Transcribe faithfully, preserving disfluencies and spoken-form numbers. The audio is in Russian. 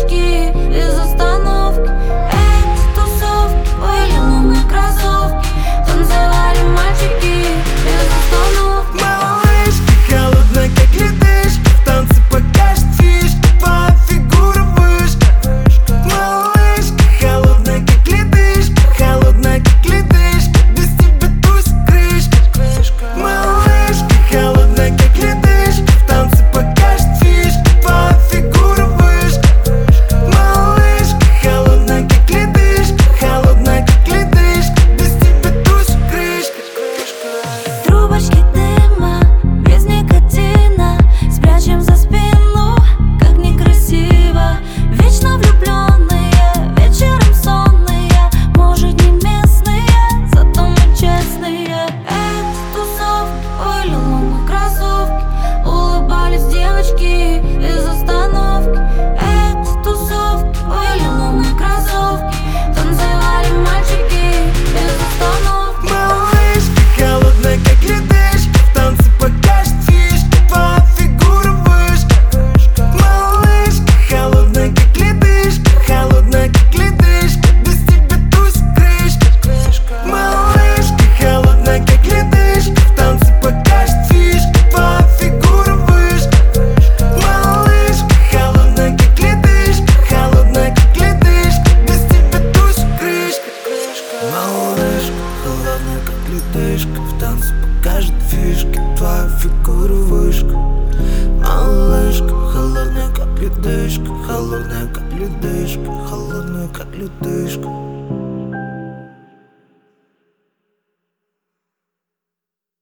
девочки без остановки. Эти тусовки были лунные кроссовки, танцевали мальчики без остановки. Малышка, холодная как ледышка, в танце покажет фишки, твоя фигура вышка. Малышка, холодная как ледышка, холодная как ледышка, без тебя тусь крышка. Малышка, холодная как ледышка, в танце покажет фишки, твоя фигура вышка. Малышка, холодная как ледышка, холодная как ледышка, без тебя тусь крышка. Трубочки дыма, без никотина, спрячем за спину, как некрасиво. Вечно влюбленные, вечером сонные, может не местные, зато мы честные. Эти тусовки были лунные кроссовки, улыбались девочки без остановки. Эти тусовки были лунные кроссовки, танцевали мальчики без остановки. Малышка, холодная как ледышка, в танце покажет фишки, твоя фигура вышка. Малышка, холодная как ледышка, холодная как ледышка, без тебя тусь крышка. Малышка, холодная как ледышка, в танце покажет фишки, твоя фигура вышка. Малышка, холодная как ледышка, холодная как ледышка, без тебя тусь крышка. Малышка, холодная как ледышка, в танце покажет фишки, твоя фигура вышка. Малышка, холодная как ледышка, холодная как ледышка, холодная как ледышка.